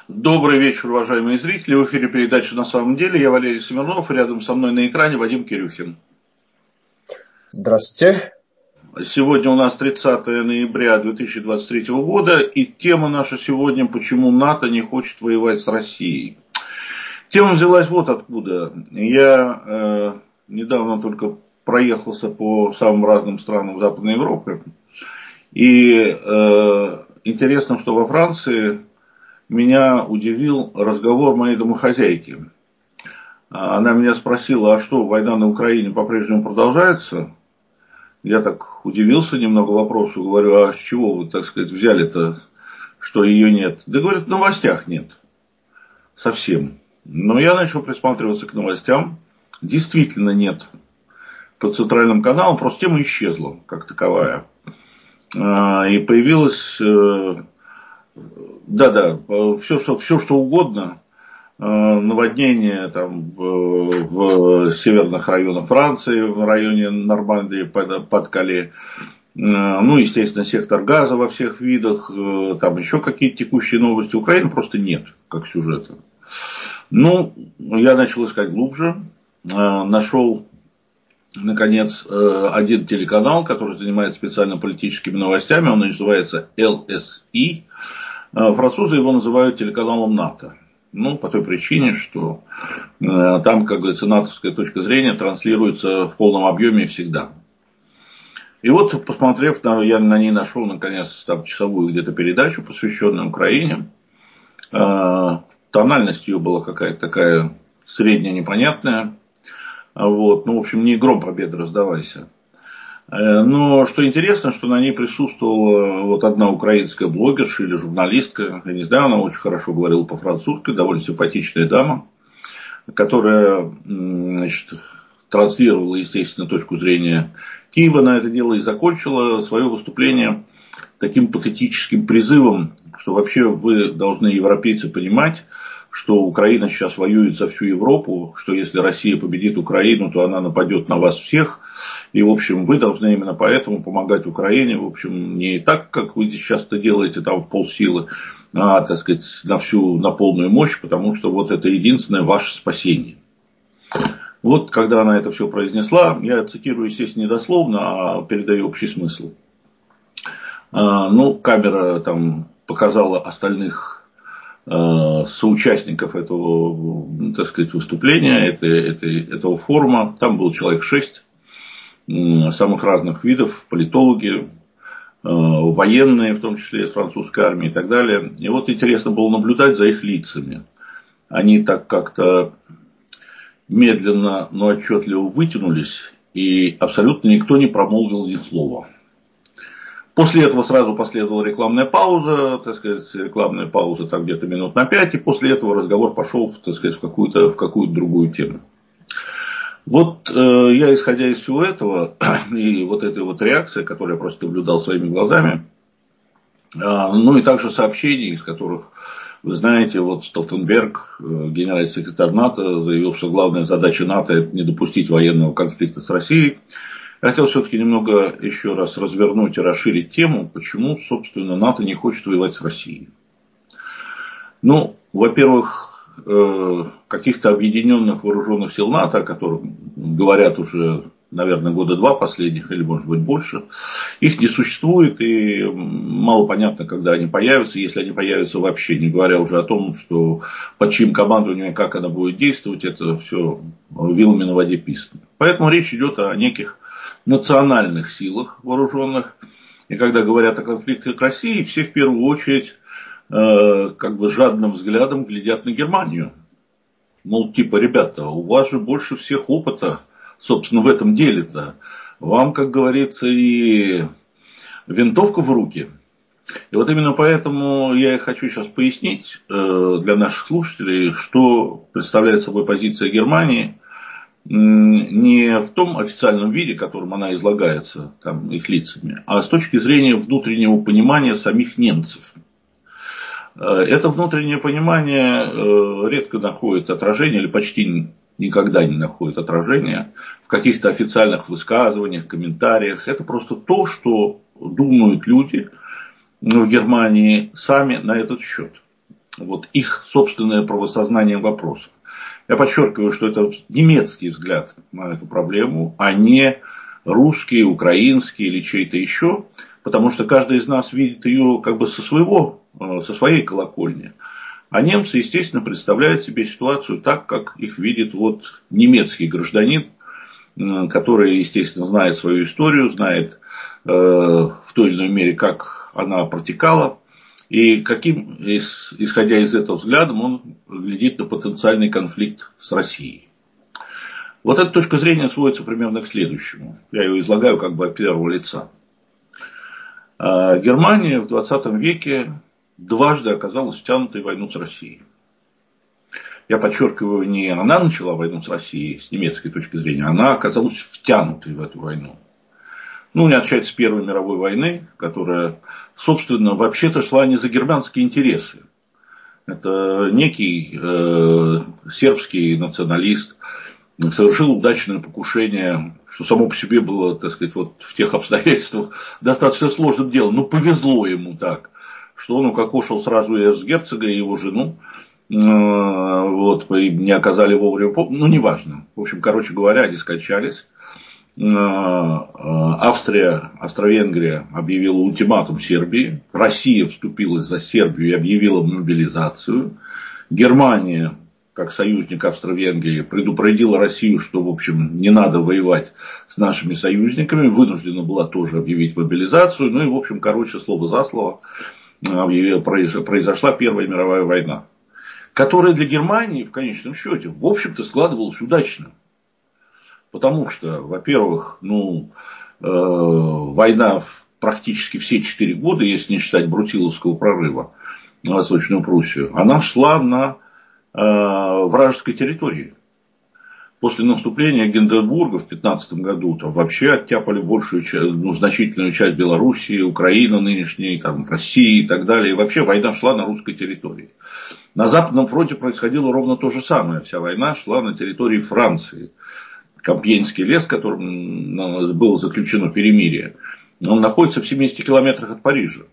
Добрый вечер, уважаемые зрители. В эфире передача «На самом деле». Я Валерий Семенов. Рядом со мной на экране Вадим Кирюхин. Здравствуйте. Сегодня у нас 30 ноября 2023 года. И тема наша сегодня: почему НАТО не хочет воевать с Россией. Тема взялась вот откуда. Я недавно только проехался по самым разным странам Западной Европы. И интересно, что во Франции меня удивил разговор моей домохозяйки. Она меня спросила: а что, война на Украине по-прежнему продолжается? Я так удивился немного вопросу, говорю: а с чего вы, так сказать, взяли-то, что ее нет? Да, говорит, в новостях нет. Совсем. Но я начал присматриваться к новостям. Действительно нет. По центральным каналам просто тема исчезла, как таковая. И появилась... Да-да, все, что угодно. Наводнение там в северных районах Франции, в районе Нормандии под Кале. Ну, естественно, сектор газа во всех видах. Там еще какие-то текущие новости. Украины просто нет, как сюжета. Ну, я начал искать глубже. Нашел, наконец, один телеканал, который занимается специально политическими новостями. Он называется ЛСИ. Французы его называют телеканалом НАТО. Ну, по той причине, что там, как говорится, натовская точка зрения транслируется в полном объеме всегда. И вот, посмотрев, я на ней нашел, наконец, там часовую где-то передачу, посвященную Украине. Тональность ее была какая-то такая средняя, непонятная. Вот. Ну, в общем, не гром победы раздавайся. Но что интересно, что на ней присутствовала вот одна украинская блогерша или журналистка. Я не знаю, она очень хорошо говорила по-французски, довольно симпатичная дама, которая, значит, транслировала, естественно, точку зрения Киева на это дело и закончила свое выступление таким патетическим призывом, что вообще вы должны, европейцы, понимать, что Украина сейчас воюет за всю Европу, что если Россия победит Украину, то она нападет на вас всех. И, в общем, вы должны именно поэтому помогать Украине. В общем, не так, как вы сейчас это делаете там в полсилы, а, так сказать, на полную мощь, потому что вот это единственное ваше спасение. Вот, когда она это все произнесла, я цитирую, естественно, недословно, а передаю общий смысл. Ну, камера там показала остальных соучастников этого, так сказать, выступления, этого форума. Там был человек 6 самых разных видов, политологи, военные, в том числе из французской армии и так далее. И вот интересно было наблюдать за их лицами. Они так как-то медленно, но отчетливо вытянулись, и абсолютно никто не промолвил ни слова. После этого сразу последовала рекламная пауза, так сказать, рекламная пауза там где-то минут на 5, и после этого разговор пошел, так сказать, в какую-то другую тему. Вот я, исходя из всего этого, и вот этой вот реакции, которую я просто наблюдал своими глазами, ну и также сообщений, из которых, вы знаете, вот Столтенберг, генеральный секретарь НАТО, заявил, что главная задача НАТО — это не допустить военного конфликта с Россией. Я хотел все-таки немного еще раз развернуть и расширить тему, почему, собственно, НАТО не хочет воевать с Россией. Ну, во-первых, каких-то объединенных вооруженных сил НАТО, о которых говорят уже, наверное, года 2 последних, или может быть больше, их не существует, и мало понятно, когда они появятся, если они появятся вообще, не говоря уже о том, что под чьим командованием и как она будет действовать, это все вилами на воде писано. Поэтому речь идет о неких национальных силах вооруженных. И когда говорят о конфликтах России, все в первую очередь как бы жадным взглядом глядят на Германию. Мол, типа, ребята, у вас же больше всех опыта, собственно, в этом деле-то. Вам, как говорится, и винтовка в руки. И вот именно поэтому я и хочу сейчас пояснить для наших слушателей, что представляет собой позиция Германии. Не в том официальном виде, которым она излагается там, их лицами, а с точки зрения внутреннего понимания самих немцев. Это внутреннее понимание редко находит отражение, или почти никогда не находит отражения в каких-то официальных высказываниях, комментариях. Это просто то, что думают люди в Германии сами на этот счет. вот их собственное правосознание вопроса. Я подчеркиваю, что это немецкий взгляд на эту проблему, а не русский, украинский или чей-то еще, потому что каждый из нас видит ее как бы со своей колокольни. А немцы, естественно, представляют себе ситуацию так, как их видит вот немецкий гражданин, который, естественно, знает свою историю, знает в той или иной мере, как она протекала. И каким, исходя из этого взгляда, он глядит на потенциальный конфликт с Россией. Вот эта точка зрения сводится примерно к следующему. Я ее излагаю как бы от первого лица. Германия в 20 веке дважды оказалась втянутой в войну с Россией. Я подчеркиваю, не она начала войну с Россией с немецкой точки зрения, она оказалась втянутой в эту войну. Ну, начать с Первой мировой войны, которая, собственно, вообще-то шла не за германские интересы. Это некий сербский националист совершил удачное покушение, что само по себе было, так сказать, вот в тех обстоятельствах достаточно сложным делом. Но повезло ему так, что он укокошил сразу и эрцгерцога, и его жену. Вот, и не оказали вовремя помощи. Ну, неважно. В общем, короче говоря, они скончались. Австро-Венгрия объявила ультиматум Сербии. Россия вступилась за Сербию и объявила мобилизацию. Германия, как союзник Австро-Венгрии, предупредила Россию, что, в общем, не надо воевать с нашими союзниками. Вынуждена была тоже объявить мобилизацию. Ну и, в общем, короче, слово за слово произошла Первая мировая война, которая для Германии, в конечном счете, в общем-то, складывалась удачно. Потому что, во-первых, война практически все 4 года, если не считать Брутиловского прорыва на Восточную Пруссию, она шла на вражеской территории. После наступления Гинденбурга в 15 году там вообще оттяпали значительную часть Белоруссии, Украины нынешней, там, России и так далее. И вообще война шла на русской территории. На Западном фронте происходило ровно то же самое. Вся война шла на территории Франции. Кампьенский лес, которым было заключено перемирие, он находится в 70 километрах от Парижа.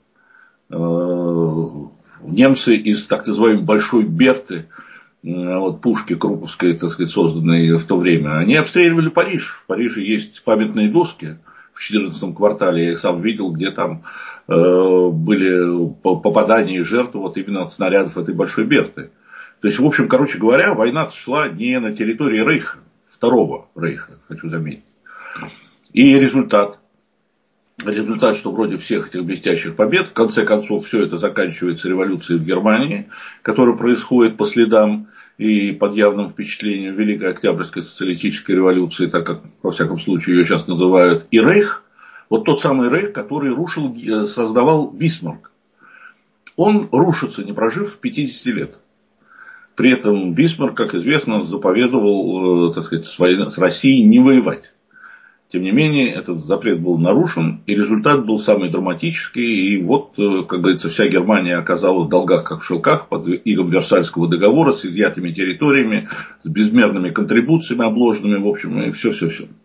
Немцы из так называемой Большой Берты, вот пушки Круповской, так сказать, созданные в то время, они обстреливали Париж. В Париже есть памятные доски в 14 квартале, я их сам видел, где там были попадания и жертвы вот именно от снарядов этой Большой Берты. То есть, в общем, короче говоря, война шла не на территории Рейха, Второго Рейха, хочу заметить. И результат, что вроде всех этих блестящих побед, в конце концов, все это заканчивается революцией в Германии, которая происходит по следам и под явным впечатлением Великой Октябрьской социалистической революции, так как, во всяком случае, ее сейчас называют, и Рейх, вот тот самый Рейх, который создавал Бисмарк. Он рушится, не прожив 50 лет. При этом Бисмарк, как известно, заповедовал, так сказать, с Россией не воевать. Тем не менее, этот запрет был нарушен, и результат был самый драматический. И вот, как говорится, вся Германия оказалась в долгах, как в шелках, под игом Версальского договора, с изъятыми территориями, с безмерными контрибуциями обложенными, в общем, и все.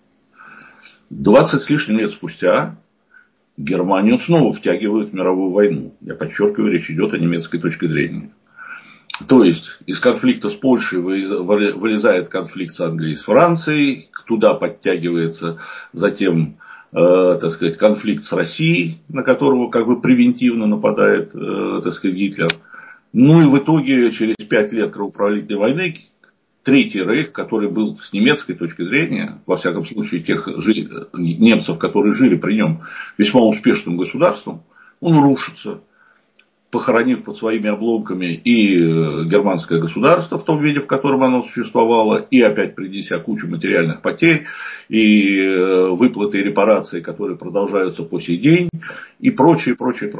20 с лишним лет спустя Германию снова втягивают в мировую войну. Я подчеркиваю, речь идет о немецкой точке зрения. То есть, из конфликта с Польшей вылезает конфликт с Англией и с Францией, туда подтягивается затем, так сказать, конфликт с Россией, на которого как бы превентивно нападает, так сказать, Гитлер. Ну и в итоге, через 5 лет кровопролитной войны, Третий Рейх, который был с немецкой точки зрения, во всяком случае тех немцев, которые жили при нем, весьма успешным государством, он рушится, похоронив под своими обломками и германское государство в том виде, в котором оно существовало, и опять принеся кучу материальных потерь, и выплаты и репарации, которые продолжаются по сей день, и прочее.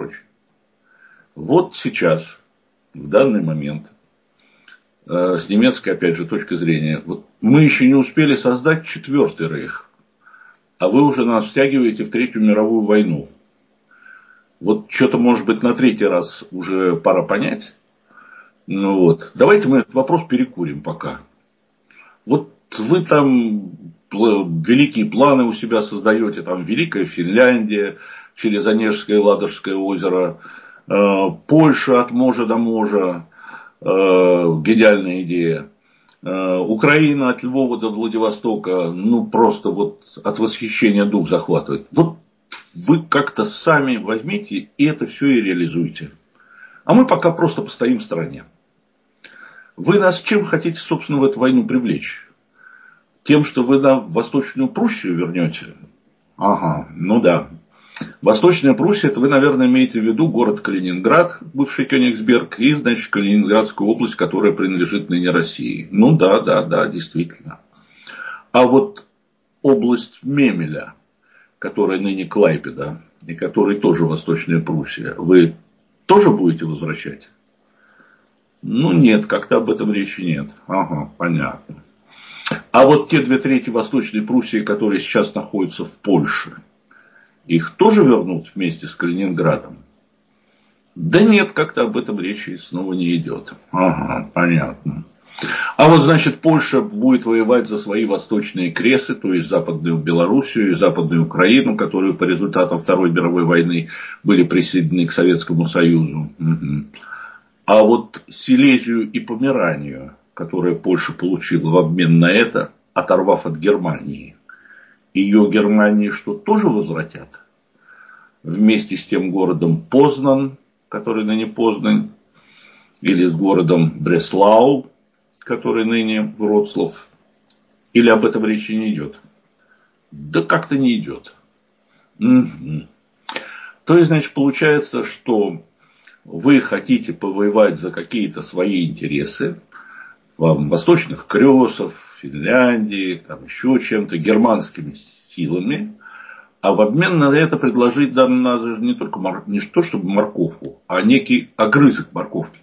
Вот сейчас, в данный момент, с немецкой, опять же, точки зрения, вот мы еще не успели создать Четвертый Рейх, а вы уже нас втягиваете в Третью мировую войну. Вот что-то, может быть, на третий раз уже пора понять. Давайте мы этот вопрос перекурим пока. Вот вы там великие планы у себя создаете, там Великая Финляндия, через Онежское и Ладожское озеро, Польша от можа до можа, гениальная идея. Украина от Львова до Владивостока, ну просто вот от восхищения дух захватывает. Вот вы как-то сами возьмите и это все и реализуйте. А мы пока просто постоим в стороне. Вы нас чем хотите, собственно, в эту войну привлечь? Тем, что вы нам Восточную Пруссию вернете? Ага, ну да. Восточная Пруссия, это вы, наверное, имеете в виду город Калининград, бывший Кёнигсберг, и, значит, Калининградскую область, которая принадлежит ныне России. Ну да, действительно. А вот область Мемеля, которая ныне Клайпеда, и которая тоже Восточная Пруссия, вы тоже будете возвращать? Ну нет, как-то об этом речи нет. Ага, понятно. А вот те 2/3 Восточной Пруссии, которые сейчас находятся в Польше, их тоже вернут вместе с Калининградом? Да нет, как-то об этом речи снова не идет. Ага, понятно. А вот, значит, Польша будет воевать за свои восточные кресы, то есть Западную Белоруссию и Западную Украину, которые по результатам Второй мировой войны были присоединены к Советскому Союзу. Угу. А вот Силезию и Померанию, которые Польша получила в обмен на это, оторвав от Германии, ее Германии что, тоже возвратят? Вместе с тем городом Познан, который ныне Познань, или с городом Бреслау, который ныне Вроцлав, или об этом речи не идет? Да как-то не идет. Угу. То есть, значит, получается, что вы хотите повоевать за какие-то свои интересы, восточных кресов, Финляндии, там еще чем-то, германскими силами, а в обмен на это предложить нам надо не только не то чтобы морковку, а некий огрызок морковки.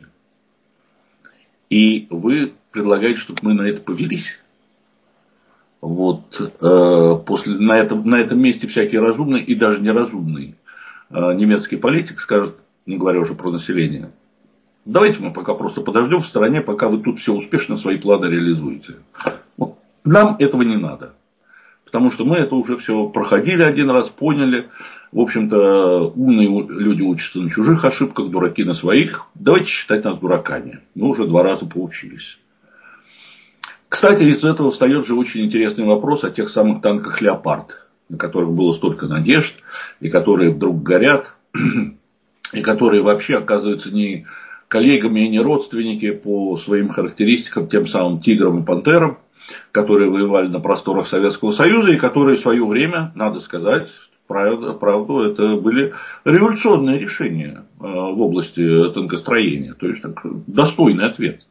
И вы предлагаете, чтобы мы на это повелись. Вот на этом месте всякий разумный и даже неразумный немецкий политик скажет, не говоря уже про население: давайте мы пока просто подождем в стороне, пока вы тут все успешно свои планы реализуете. Вот. Нам этого не надо. Потому что мы это уже все проходили один раз, поняли. В общем-то, умные люди учатся на чужих ошибках, дураки на своих. Давайте считать нас дураками. Мы уже 2 раза поучились. Кстати, из этого встает же очень интересный вопрос о тех самых танках «Леопард», на которых было столько надежд, и которые вдруг горят, и которые вообще оказываются не коллегами и не родственники по своим характеристикам тем самым «Тиграм» и «Пантерам», которые воевали на просторах Советского Союза, и которые в свое время, надо сказать, правду, это были революционные решения в области танкостроения. То есть, достойный ответ.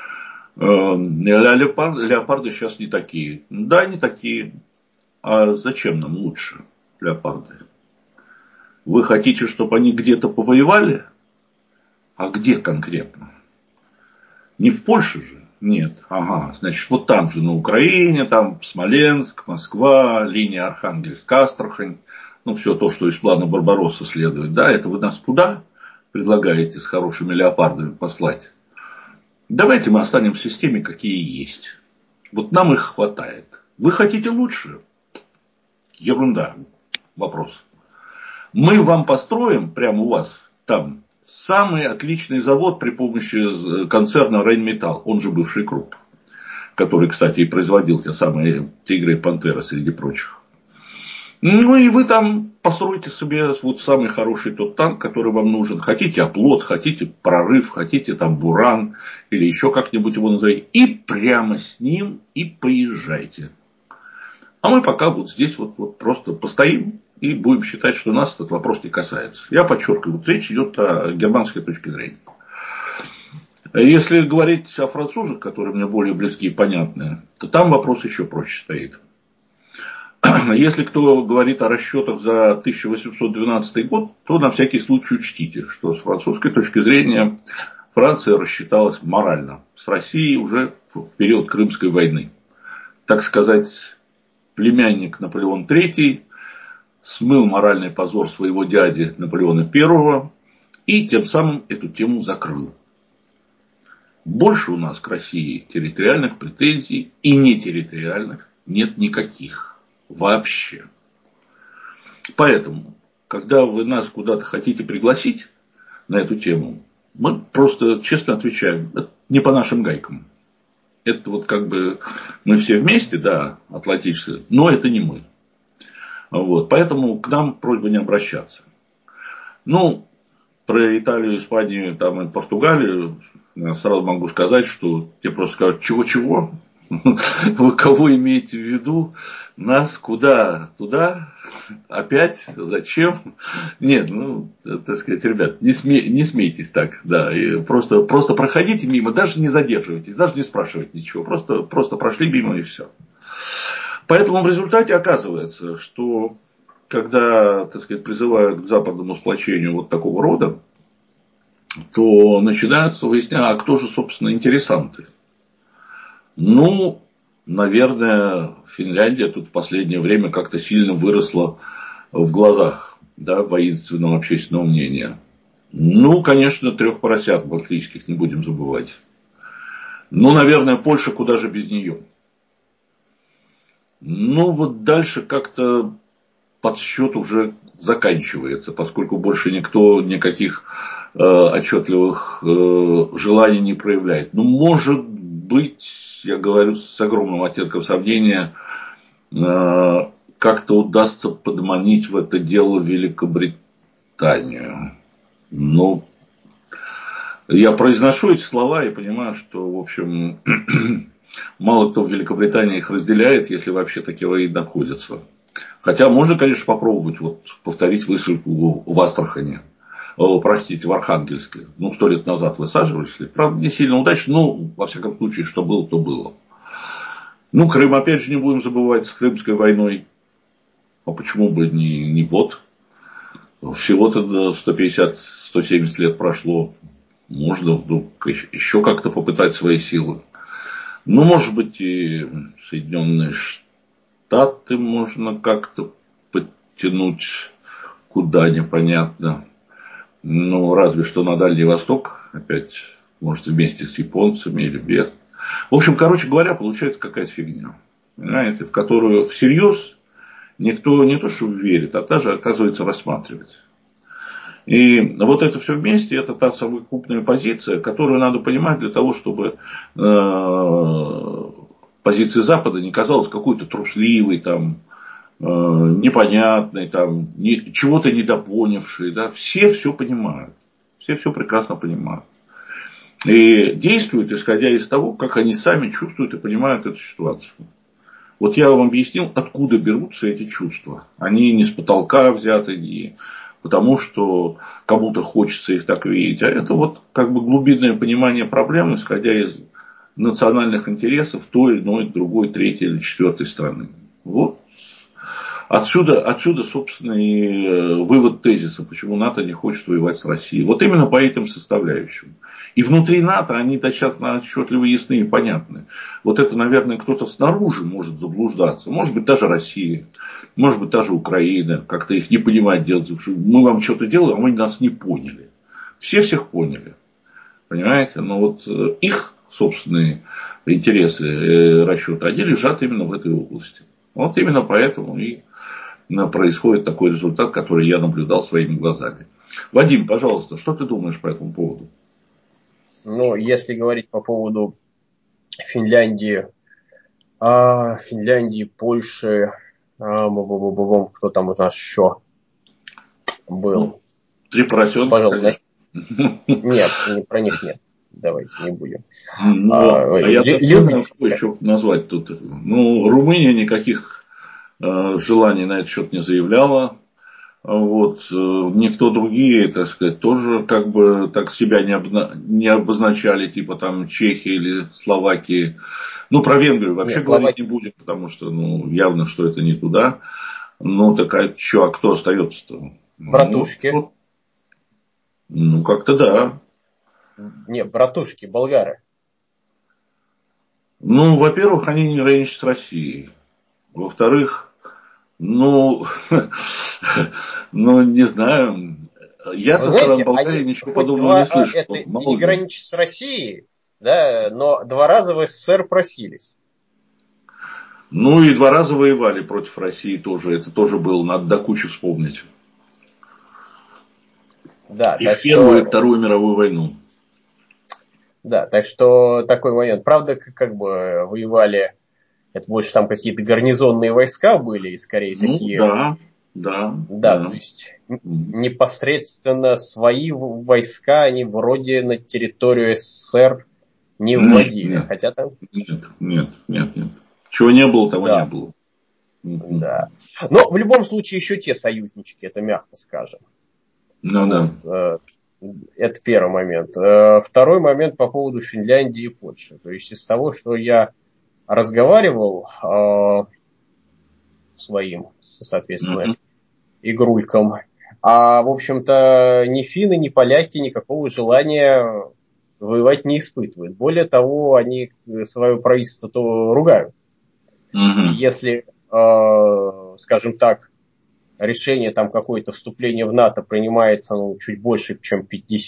Леопарды сейчас не такие. Да, не такие. А зачем нам лучше леопарды? Вы хотите, чтобы они где-то повоевали? А где конкретно? Не в Польше же? Нет. Ага, значит, вот там же на Украине, там Смоленск, Москва, линия Архангельск-Астрахань. Ну, все то, что из плана Барбаросса следует. Да, это вы нас туда предлагаете с хорошими леопардами послать? Давайте мы останемся с теми, какие есть. Вот нам их хватает. Вы хотите лучше? Ерунда. Вопрос. Мы вам построим прямо у вас там самый отличный завод при помощи концерна Рейнметалл, он же бывший Круп, который, кстати, и производил те самые «Тигры» и «Пантеры» среди прочих. Ну и вы там построите себе вот самый хороший тот танк, который вам нужен. Хотите оплот, хотите прорыв, хотите там буран или еще как-нибудь его назовите. И прямо с ним и поезжайте. А мы пока вот здесь вот просто постоим и будем считать, что нас этот вопрос не касается. Я подчеркиваю, вот речь идет о германской точке зрения. Если говорить о французах, которые мне более близки и понятны, то там вопрос еще проще стоит. Если кто говорит о расчетах за 1812 год, то на всякий случай учтите, что с французской точки зрения Франция рассчиталась морально с Россией уже в период Крымской войны. Так сказать, племянник Наполеон III смыл моральный позор своего дяди Наполеона I и тем самым эту тему закрыл. Больше у нас к России территориальных претензий и нетерриториальных нет никаких. Вообще. Поэтому, когда вы нас куда-то хотите пригласить на эту тему, мы просто честно отвечаем: не по нашим гайкам. Это вот как бы мы все вместе, да, атлантические, но это не мы. Вот, поэтому к нам просьба не обращаться. Ну, про Италию, Испанию там, и Португалию я сразу могу сказать, что тебе просто скажут, чего-чего? Вы кого имеете в виду? Нас куда? Туда? Опять? Зачем? Нет, ну, так сказать, ребят, не смейтесь так. Да, и просто проходите мимо, даже не задерживайтесь, даже не спрашивайте ничего. Просто прошли мимо и все. Поэтому в результате оказывается, что когда, так сказать, призывают к западному сплочению вот такого рода, то начинается выяснять, а кто же, собственно, интересанты. Ну, наверное, Финляндия тут в последнее время как-то сильно выросла в глазах, да, воинственного общественного мнения. Ну, конечно, 3 поросят балтийских не будем забывать. Ну, наверное, Польша куда же без нее. Ну, вот дальше как-то подсчет уже заканчивается, поскольку больше никто никаких отчетливых желаний не проявляет. Ну, может быть, я говорю с огромным оттенком сомнения, как-то удастся подманить в это дело Великобританию. Ну, я произношу эти слова и понимаю, что, в общем, мало кто в Великобритании их разделяет, если вообще такие и находятся. Хотя можно, конечно, попробовать вот, повторить высылку в Астрахани. Простите, в Архангельске. Ну, 100 лет назад высаживались. Правда, не сильно удачно, но, во всяком случае, что было, то было. Ну, Крым, опять же, не будем забывать, с Крымской войной. А почему бы не вот? Всего-то 150-170 лет прошло. Можно вдруг еще как-то попытать свои силы. Ну, может быть, и Соединенные Штаты можно как-то подтянуть куда непонятно. Ну, разве что на Дальний Восток, опять, может, вместе с японцами или без. В общем, короче говоря, получается какая-то фигня. Понимаете, в которую всерьез никто не то что верит, а даже, оказывается, рассматривает. И вот это все вместе, это та совокупная позиция, которую надо понимать для того, чтобы позиция Запада не казалась какой-то трусливой, там, непонятной, там, чего-то недопонявшей. Да? Все понимают. Все прекрасно понимают. И действуют, исходя из того, как они сами чувствуют и понимают эту ситуацию. Вот я вам объяснил, откуда берутся эти чувства. Они не с потолка взяты, не потому что кому-то хочется их так видеть. А это вот как бы глубинное понимание проблем, исходя из национальных интересов той, иной, другой, третьей или четвертой страны. Вот. Отсюда, собственно, и вывод тезиса, почему НАТО не хочет воевать с Россией. Вот именно по этим составляющим. И внутри НАТО они достаточно отчетливо ясны и понятны. Вот это, наверное, кто-то снаружи может заблуждаться. Может быть, даже Россия. Может быть, даже Украина. Как-то их не понимать делать. Мы вам что-то делаем, а вы нас не поняли. Все всех поняли. Понимаете? Но вот их собственные интересы, расчеты, они лежат именно в этой области. Вот именно поэтому и происходит такой результат, который я наблюдал своими глазами. Вадим, пожалуйста, что ты думаешь по этому поводу? Ну, если говорить по поводу Финляндии, Польши, кто там у нас еще был? 3 поросенка, пожалуй, нет, про них нет. Давайте не будем. Я не знаю, что еще назвать тут. Ну, Румыния никаких желаний на этот счет не заявляла. Вот, никто другие, так сказать, тоже как бы так себя не обозначали, типа там Чехии или Словакии. Ну, про Венгрию вообще говорить не будем, потому что, ну, явно, что это не туда. Ну, так а что, а кто остается-то? Братушки. Ну, как-то да. Не, братушки, болгары. Ну, во-первых, они не граничат с Россией. Во-вторых, ну, не знаю. Я со стороны Болгарии ничего подобного не слышу. Это не граничит с Россией, да, но 2 раза в СССР просились. Ну, и 2 раза воевали против России тоже. Это тоже было, надо до кучи вспомнить. Да, и в Первую, и Вторую мировую войну. Да, так что такой момент. Правда, как бы воевали, это больше там какие-то гарнизонные войска были, и скорее Ну, такие. да, да, Да, то да. есть непосредственно свои войска они вроде на территорию СССР не Нет, вводили. нет, Хотя там, нет. Чего не было, того не да, было. да. Но в любом случае еще те союзнички, это мягко скажем. Ну, да. Вот. Это первый момент. Второй момент по поводу Финляндии и Польши. То есть из того, что я разговаривал своим, соответственно, Мгм. игрулькам, в общем-то, ни финны, ни поляки никакого желания воевать не испытывают. Более того, они свое правительство-то ругают. И Мгм. если, скажем так, решение там какое-то вступление в НАТО принимается чуть больше, чем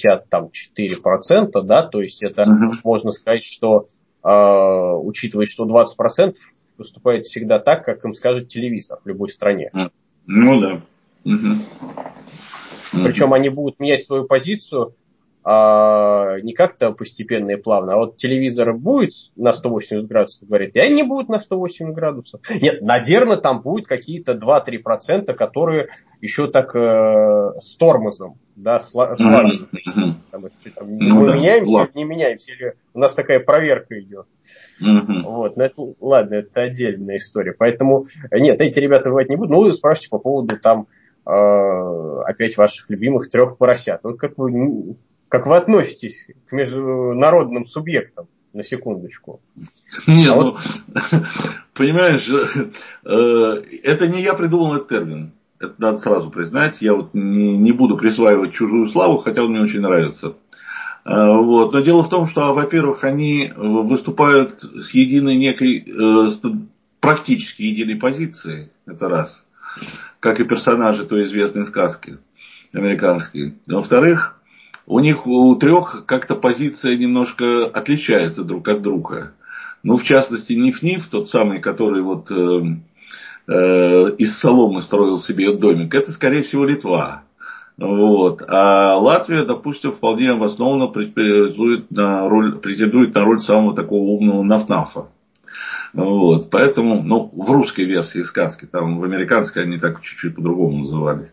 54%, да, то есть это Мгм. можно сказать, что учитывая, что 20% выступает всегда так, как им скажет телевизор в любой стране. Ну, да. Мгм. Причем Мгм. они будут менять свою позицию не как-то постепенно и плавно, а вот телевизор будет на 180 градусов говорить, и они будут на 180 градусов. Нет, наверное, там будет какие-то 2-3%, которые еще так с тормозом, да, Мгм. славятся. Мгм. Ну, Мы да. меняемся или Ладно. не меняемся, или у нас такая проверка идет. Мгм. Вот, но это, ладно, это отдельная история. Поэтому, нет, эти ребята воевать не будут. Ну, вы спрашиваете по поводу там опять ваших любимых 3 поросят. Вот как вы относитесь к международным субъектам, на секундочку? Не, А ну, вот, понимаешь, это не я придумал этот термин. Это надо сразу признать. Я вот не буду присваивать чужую славу, хотя он мне очень нравится. Вот. Но дело в том, что, во-первых, они выступают с единой некой, практически единой позицией. Это раз. Как и персонажи той известной сказки американские. Во-вторых, у них у трех как-то позиция немножко отличается друг от друга. Ну, в частности, Ниф-Ниф, тот самый, который вот из соломы строил себе домик, это, скорее всего, Литва. Вот. А Латвия, допустим, вполне обоснованно претендует на роль самого такого умного нафнафа. Вот. Поэтому, ну, в русской версии сказки, там в американской они так чуть-чуть по-другому назывались.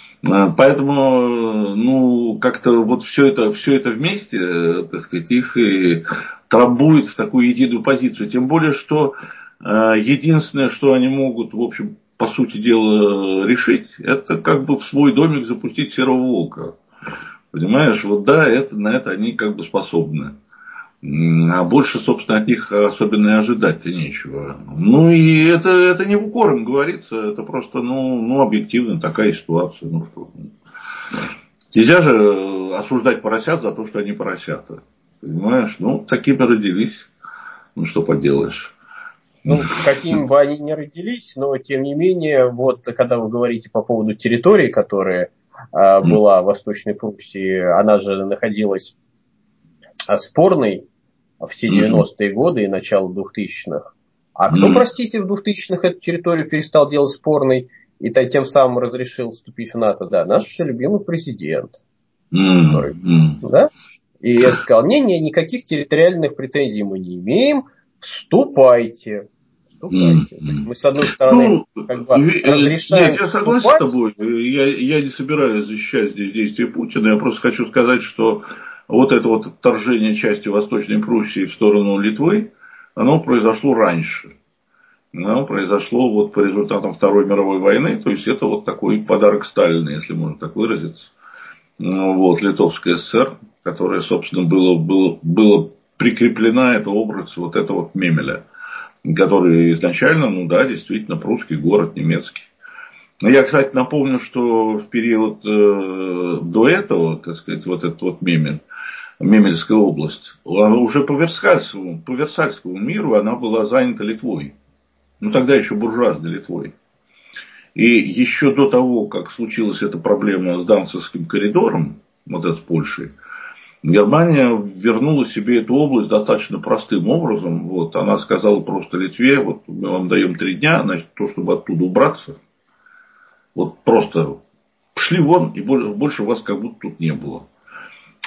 Поэтому, ну, как-то вот все это вместе, так сказать, их и трамбует в такую единую позицию. Тем более, что единственное, что они могут, в общем, по сути дела, решить, это как бы в свой домик запустить серого волка. Понимаешь, вот да, на это они как бы способны. А больше, собственно, от них особенно и ожидать-то нечего. Ну и это не в укор им говорится, это просто, ну объективно такая ситуация. Ну что. Нельзя же осуждать поросят за то, что они поросята. Понимаешь? Ну, такими родились. Ну, что поделаешь. какими бы они ни родились, но тем не менее, вот когда вы говорите по поводу территории, которая была в Восточной Пруссии, она же находилась спорной в те 90-е годы и начало 2000-х. А кто, простите, в 2000-х эту территорию перестал делать спорной и тем самым разрешил вступить в НАТО? Да, наш любимый президент, который, да? И я сказал, не, никаких территориальных претензий мы не имеем, вступайте. Вступайте. То есть мы, с одной стороны, Ну, как бы нет, разрешаем я согласен с вступать. тобой. Я не собираюсь защищать здесь действия Путина. Я просто хочу сказать, что вот это вот отторжение части Восточной Пруссии в сторону Литвы, оно произошло раньше. Оно произошло вот по результатам Второй мировой войны. То есть это вот такой подарок Сталина, если можно так выразиться. Вот, Литовская ССР, которая, собственно, было прикреплена, это образ вот этого вот Мемеля, который изначально, ну да, действительно прусский город, немецкий. Я, кстати, напомню, что в период до этого, так сказать, вот этот вот Мемель, Мемельская область, она уже по Версальскому миру она была занята Литвой. Ну, тогда еще буржуазной Литвой. И еще до того, как случилась эта проблема с Данцевским коридором, вот это с Польшей, Германия вернула себе эту область достаточно простым образом. Вот, она сказала просто Литве, вот мы вам даем 3 дня, значит, то, чтобы оттуда убраться. Вот просто пошли вон, и больше вас как будто тут не было.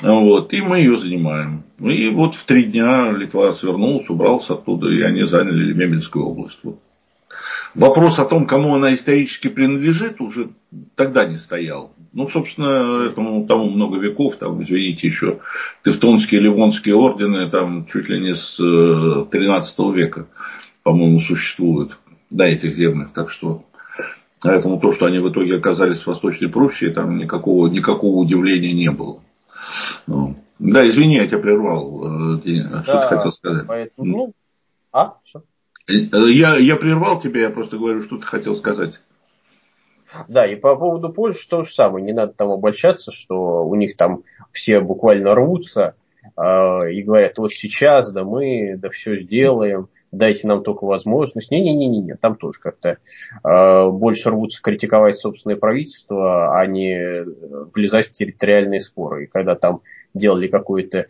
Вот, и мы ее занимаем. И вот в 3 дня Литва свернулась, убрался оттуда, и они заняли Мемельскую область. Вот. Вопрос о том, кому она исторически принадлежит, уже тогда не стоял. Ну, собственно, тому много веков, там, извините, еще Тевтонские, Ливонские ордены, там, чуть ли не с 13 века, по-моему, существуют на этих землях. Так что, поэтому то, что они в итоге оказались в Восточной Пруссии, там никакого удивления не было. Ну, да, извини, я тебя прервал. Что ты хотел Да, сказать? поэтому, все. Я прервал тебя, я просто говорю, что ты хотел сказать. Да, и по поводу Польши то же самое. Не надо там обольщаться, что у них там все буквально рвутся и говорят, вот сейчас, да мы, да все сделаем, дайте нам только возможность. Не-не-не, там тоже как-то больше рвутся критиковать собственное правительство, а не влезать в территориальные споры. И когда там делали какой-то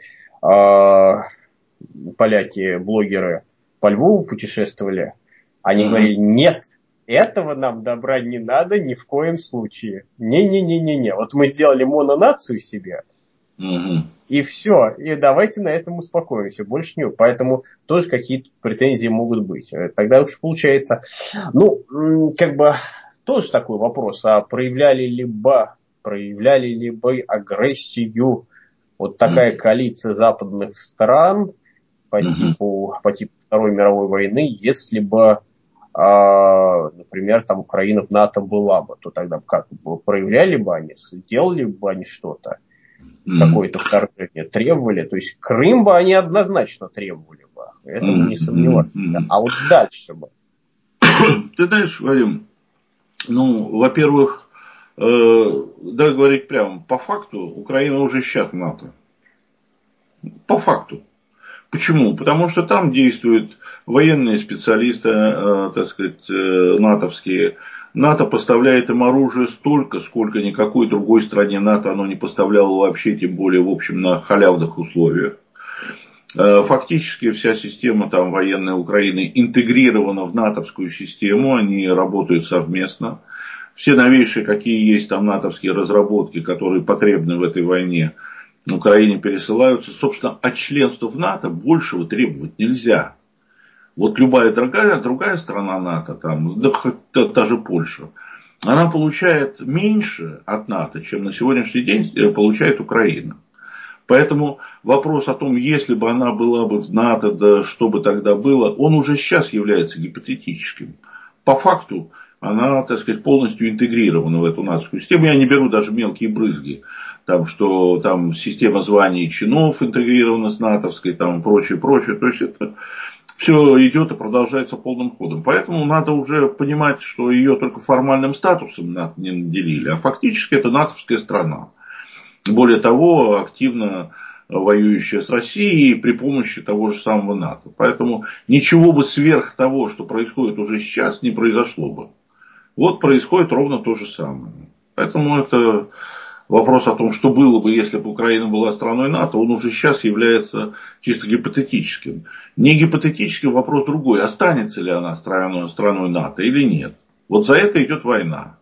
поляки, блогеры по Львову путешествовали, они говорили, нет, этого нам добра не надо ни в коем случае. Не-не-не-не-не. Вот мы сделали мононацию себе, и все. И давайте на этом успокоимся. Больше не. Поэтому тоже какие-то претензии могут быть. Тогда уж получается, как бы тоже такой вопрос. А проявляли ли бы агрессию вот такая коалиция западных стран по типу Второй мировой войны, если бы например, там Украина в НАТО была бы, то тогда как бы проявляли бы они, сделали бы они что-то, какое-то вторжение требовали, то есть Крым бы они однозначно требовали бы, это не сомневаюсь. А вот дальше бы. Ты знаешь, Вадим, во-первых, да, говорить прямо, по факту Украина уже сейчас в НАТО. По факту. Почему? Потому что там действуют военные специалисты, так сказать, натовские. НАТО поставляет им оружие столько, сколько никакой другой стране НАТО оно не поставляло вообще, тем более, в общем, на халявных условиях. Фактически вся система там, военной Украины интегрирована в натовскую систему, они работают совместно. Все новейшие, какие есть там натовские разработки, которые потребны в этой войне, Украине пересылаются. Собственно, от членства в НАТО большего требовать нельзя. Вот любая другая страна НАТО, там, да хоть та же Польша, она получает меньше от НАТО, чем на сегодняшний день получает Украина. Поэтому вопрос о том, если бы она была бы в НАТО, да что бы тогда было, он уже сейчас является гипотетическим. По факту она, так сказать, полностью интегрирована в эту натовскую систему. Я не беру даже мелкие брызги. Там, что там система званий чинов интегрирована с натовской, там прочее. То есть это все идет и продолжается полным ходом. Поэтому надо уже понимать, что ее только формальным статусом НАТО не наделили, а фактически это натовская страна. Более того, активно воюющая с Россией при помощи того же самого НАТО. Поэтому ничего бы сверх того, что происходит уже сейчас, не произошло бы. Вот происходит ровно то же самое. Поэтому это вопрос о том, что было бы, если бы Украина была страной НАТО, он уже сейчас является чисто гипотетическим. Не гипотетическим вопрос другой. Останется ли она страной НАТО или нет. Вот за это идет война.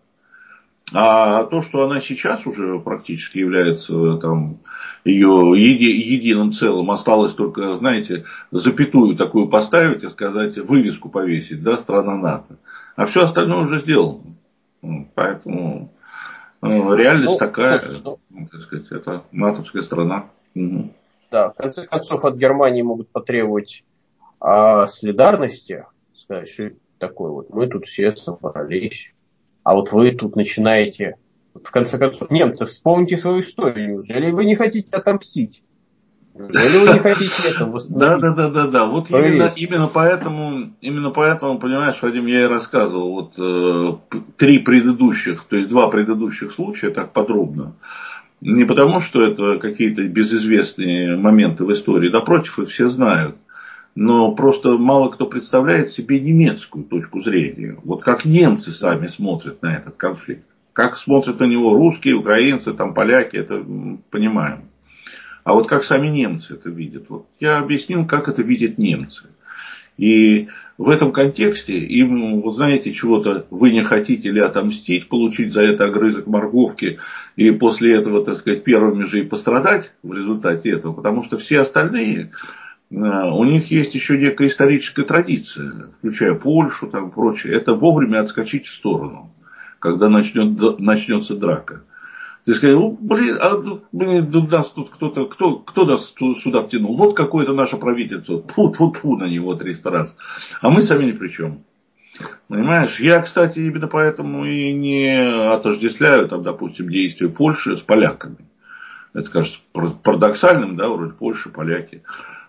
А то, что она сейчас уже практически является там, ее единым целым, осталось только, знаете, запятую такую поставить и сказать, вывеску повесить, да, страна НАТО. А все остальное уже сделано. Поэтому реальность такая, так сказать, это натовская страна. Да, в конце концов, от Германии могут потребовать солидарности, сказать, что это такое, вот мы тут все собрались. А вот вы тут начинаете, в конце концов, немцы, вспомните свою историю. Неужели вы не хотите отомстить? Неужели вы не хотите это восстановить? Да. Вот именно поэтому, понимаешь, Вадим, я и рассказывал вот 2 предыдущих случая так подробно. Не потому, что это какие-то безызвестные моменты в истории, напротив, их все знают. Но просто мало кто представляет себе немецкую точку зрения. Вот как немцы сами смотрят на этот конфликт. Как смотрят на него русские, украинцы, там, поляки, это понимаем. А вот как сами немцы это видят. Вот я объяснил, как это видят немцы. И в этом контексте им, вот знаете, чего-то вы не хотите ли отомстить, получить за это огрызок морковки, и после этого, так сказать, первыми же и пострадать в результате этого, потому что все остальные, у них есть еще некая историческая традиция, включая Польшу там, и прочее, это вовремя отскочить в сторону, когда начнется драка. Ты сказал, ну, блин, нас тут кто нас сюда втянул? Вот какое-то наше правительство. Тьфу на него 300 раз. А мы сами ни при чем. Понимаешь? Я, кстати, именно поэтому и не отождествляю, там, допустим, действия Польши с поляками. Это кажется парадоксальным, да, вроде Польша, поляки.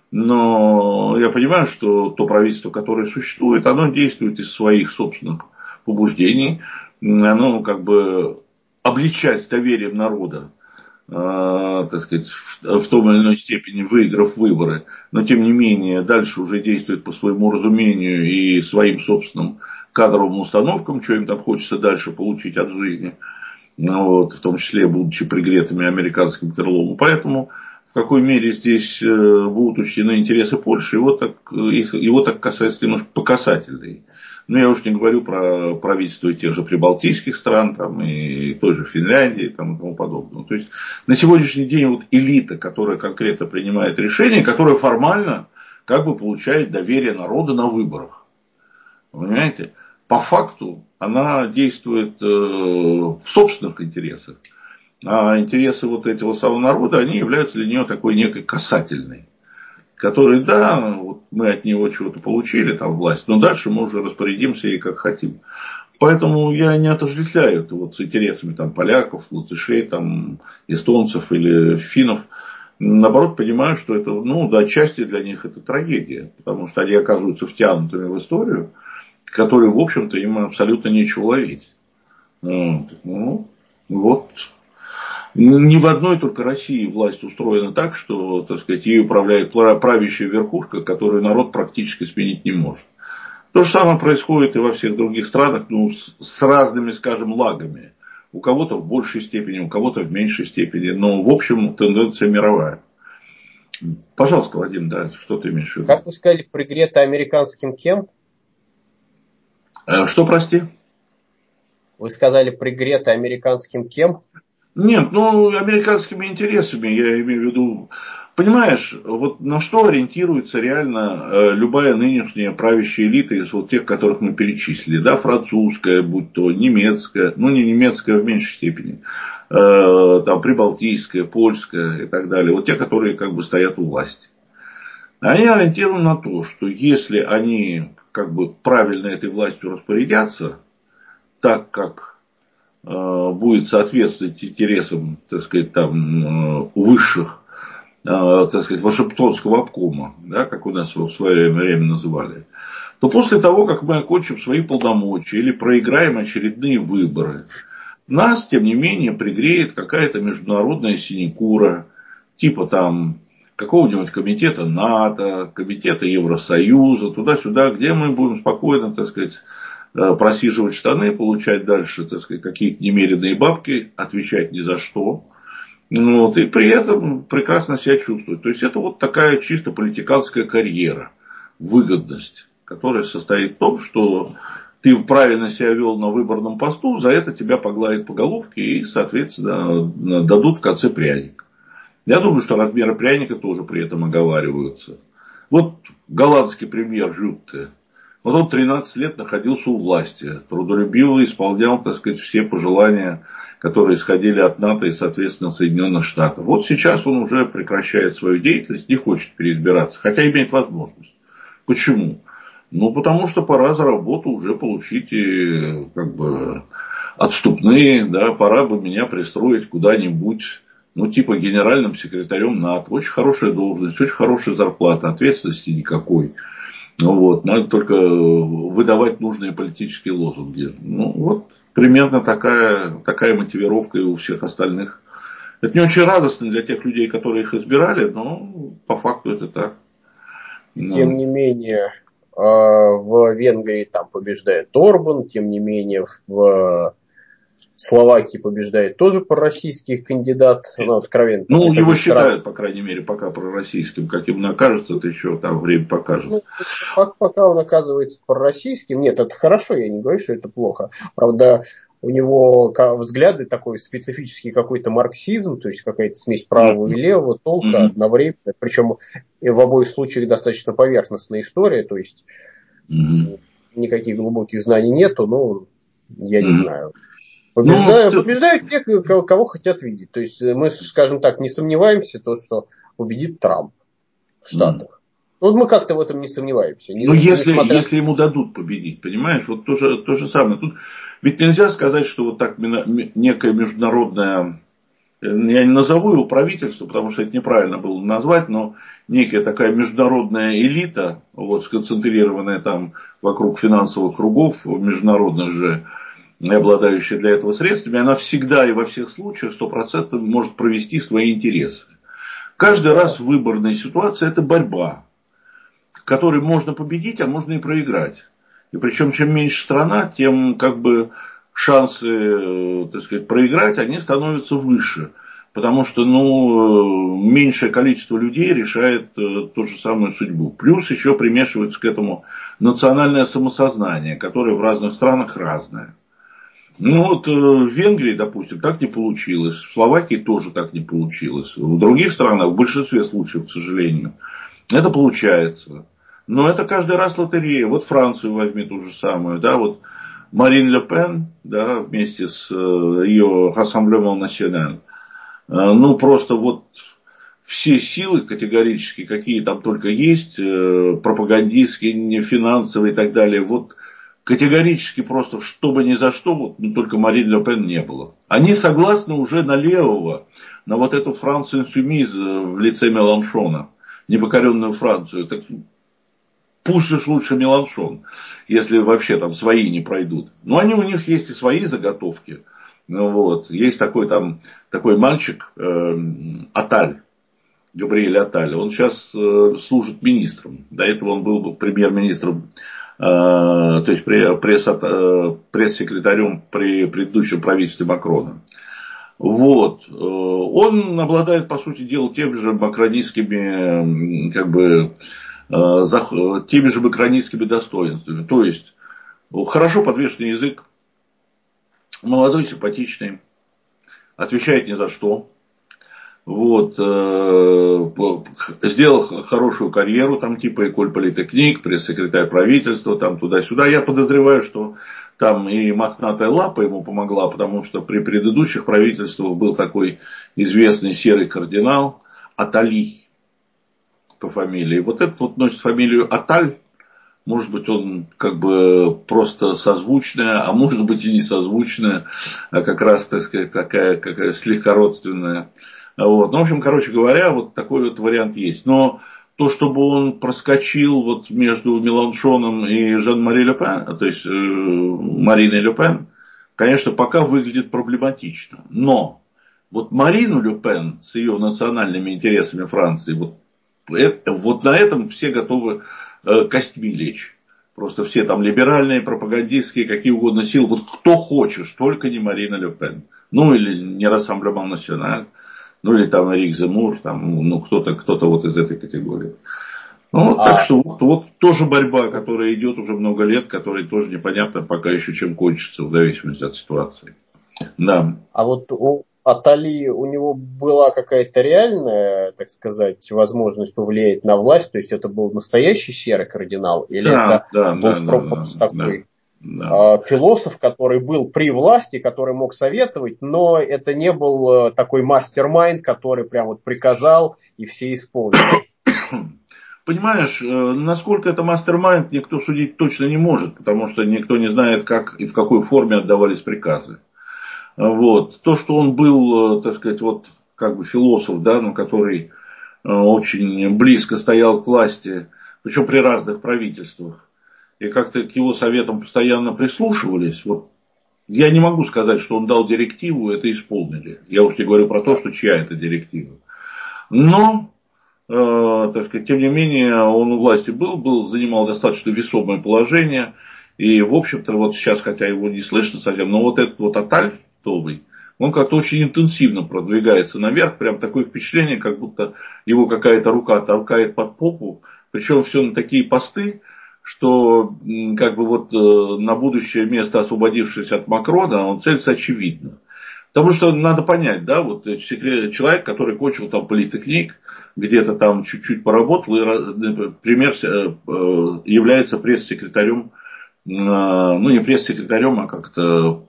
Но я понимаю, что то правительство, которое существует, оно действует из своих собственных побуждений. Оно как бы обличать доверием народа, так сказать, в том или иной степени выиграв выборы, но тем не менее дальше уже действует по своему разумению и своим собственным кадровым установкам, что им там хочется дальше получить от жизни, вот, в том числе будучи пригретыми американским крылом. Поэтому в какой мере здесь будут учтены интересы Польши, его так касается немножко по касательной. Ну, я уж не говорю про правительство тех же прибалтийских стран, там, и той же Финляндии там, и тому подобное. То есть, на сегодняшний день вот элита, которая конкретно принимает решения, которая формально как бы получает доверие народа на выборах. Понимаете? По факту она действует в собственных интересах. А интересы вот этого самого народа, они являются для нее такой некой касательной. Который, да, вот мы от него чего-то получили, там, власть, но дальше мы уже распорядимся и как хотим. Поэтому я не отождествляю это вот с интересами там, поляков, латышей, там, эстонцев или финнов. Наоборот, понимаю, что это, ну, до отчасти для них это трагедия, потому что они оказываются втянутыми в историю, которую, в общем-то, им абсолютно нечего ловить. Ну, вот. Не в одной только России власть устроена так, что, так сказать, ею управляет правящая верхушка, которую народ практически сменить не может. То же самое происходит и во всех других странах, ну, с разными, скажем, лагами. У кого-то в большей степени, у кого-то в меньшей степени, но, в общем, тенденция мировая. Пожалуйста, Вадим, да, что ты имеешь в виду? Как вы сказали, пригрето американским кем? Что, прости? Вы сказали, пригрето американским кем? Нет, ну, американскими интересами, я имею в виду, понимаешь, вот на что ориентируется реально любая нынешняя правящая элита из вот тех, которых мы перечислили, да, французская, будь то немецкая, ну, не немецкая в меньшей степени, там, прибалтийская, польская и так далее, вот те, которые как бы стоят у власти. Они ориентированы на то, что если они как бы правильно этой властью распорядятся, так как будет соответствовать интересам, так сказать, там, высших, так сказать, Вашингтонского обкома, да, как у нас его в свое время называли, то после того, как мы окончим свои полномочия или проиграем очередные выборы, нас, тем не менее, пригреет какая-то международная синекура, типа там какого-нибудь комитета НАТО, комитета Евросоюза, туда-сюда, где мы будем спокойно, так сказать, просиживать штаны, получать дальше, так сказать, какие-то немеренные бабки, отвечать ни за что. Вот, и при этом прекрасно себя чувствовать. То есть это вот такая чисто политиканская карьера, выгодность, которая состоит в том, что ты правильно себя вел на выборном посту, за это тебя погладят по головке и, соответственно, дадут в конце пряник. Я думаю, что размеры пряника тоже при этом оговариваются. Вот голландский премьер Рютте. Вот он 13 лет находился у власти, трудолюбиво исполнял, так сказать, все пожелания, которые исходили от НАТО и, соответственно, Соединенных Штатов. Вот сейчас он уже прекращает свою деятельность, не хочет переизбираться, хотя имеет возможность. Почему? Ну, потому что пора за работу уже получить как бы отступные, да, пора бы меня пристроить куда-нибудь, ну, типа генеральным секретарем НАТО. Очень хорошая должность, очень хорошая зарплата, ответственности никакой. Ну, вот, надо только выдавать нужные политические лозунги. Ну, вот примерно такая мотивировка и у всех остальных. Это не очень радостно для тех людей, которые их избирали, но по факту это так. Тем не менее, в Венгрии там побеждает Орбан, тем не менее, в Словакии побеждает тоже пророссийский кандидат, ну, откровенно. Ну, его считают, по крайней мере, пока пророссийским. Как им окажется, это еще там время покажет. Ну, пока он оказывается пророссийским, нет, это хорошо, я не говорю, что это плохо. Правда, у него взгляды такой специфический какой-то марксизм, то есть какая-то смесь правого и левого толка одновременно. Причем в обоих случаях достаточно поверхностная история, то есть никаких глубоких знаний нету, но я не знаю. Побеждают те, кого хотят видеть. То есть мы, скажем так, не сомневаемся, что победит Трамп в Штатах. Вот мы как-то в этом не сомневаемся. Ну, если ему дадут победить, понимаешь, вот то же самое. Тут ведь нельзя сказать, что вот так некое международное, я не назову его правительство, потому что это неправильно было назвать, но некая такая международная элита, вот, сконцентрированная там вокруг финансовых кругов, международных же, и обладающая для этого средствами, она всегда и во всех случаях 100% может провести свои интересы. Каждый раз в выборной ситуации это борьба, в которой можно победить, а можно и проиграть. И причем, чем меньше страна, тем как бы шансы, так сказать, проиграть, они становятся выше. Потому что, меньшее количество людей решает ту же самую судьбу. Плюс еще примешивается к этому национальное самосознание, которое в разных странах разное. В Венгрии, допустим, так не получилось. В Словакии тоже так не получилось. В других странах, в большинстве случаев, к сожалению, это получается. Но это каждый раз лотерея. Вот Францию возьми ту же самую. Да, вот Марин Ле Пен, да, вместе с ее Rassemblement National. Просто вот все силы категорически, какие там только есть, пропагандистские, финансовые и так далее, вот категорически просто, чтобы ни за что, только Марин Ле Пен не было. Они согласны уже на левого, на вот эту Францию Инсумиз в лице Меланшона, непокоренную Францию. Так пусть уж лучше Меланшон, если вообще там свои не пройдут. Но они у них есть и свои заготовки. Есть такой мальчик Аталь, Габриэль Аталь. Он сейчас служит министром. До этого он был премьер-министром, то есть пресс-секретарем при предыдущем правительстве Макрона. Он обладает, по сути дела, теми же макронистскими, теми же макронистскими достоинствами. То есть, хорошо подвешенный язык, молодой, симпатичный, отвечает ни за что. Сделал хорошую карьеру, там типа Эколь Политехник, пресс-секретарь правительства, там туда-сюда. Я подозреваю, что там и мохнатая лапа ему помогла, потому что при предыдущих правительствах был такой известный серый кардинал Атали по фамилии. Вот этот вот носит фамилию Аталь. Может быть, он просто созвучная, а может быть и не созвучная, а как раз, так сказать, такая слегка родственная. В общем, короче говоря, вот такой вот вариант есть. Но то, чтобы он проскочил между Меланшоном и Жан-Мари Ле Пен, то есть Мариной Ле Пен, конечно, пока выглядит проблематично. Но Марину Ле Пен с ее национальными интересами Франции, на этом все готовы костьми лечь. Просто все там либеральные, пропагандистские, какие угодно силы. Кто хочешь, только не Марина Ле Пен. Или не Rassemblement National. Или там Эрик Земмур, кто-то вот из этой категории. Так что тоже борьба, которая идет уже много лет, которая тоже непонятно пока еще чем кончится, в зависимости от ситуации. Да. А у Атали у него была какая-то реальная, так сказать, возможность повлиять на власть? То есть это был настоящий серый кардинал? Или это был такой философ, который был при власти, который мог советовать, но это не был такой мастер-майнд, который прям приказал и все исполнили? Понимаешь, насколько это мастер-майнд, никто судить точно не может, потому что никто не знает, как и в какой форме отдавались приказы. То, что он был, так сказать, философ, да, который очень близко стоял к власти, причем при разных правительствах, и как-то к его советам постоянно прислушивались, я не могу сказать, что он дал директиву, это исполнили. Я уж не говорю про то, что чья это директива. Но, так сказать, тем не менее, он у власти занимал достаточно весомое положение. И, в общем-то, сейчас, хотя его не слышно совсем, но этот Аталь, Товый, он как-то очень интенсивно продвигается наверх. Прям такое впечатление, как будто его какая-то рука толкает под попу. Причем все на такие посты, что как бы вот на будущее место, освободившись от Макрона, он целится очевидно. Потому что надо понять, да, вот человек, который кончил там политехник, где-то там чуть-чуть поработал, и, например, является пресс-секретарем, ну не пресс-секретарем, а как-то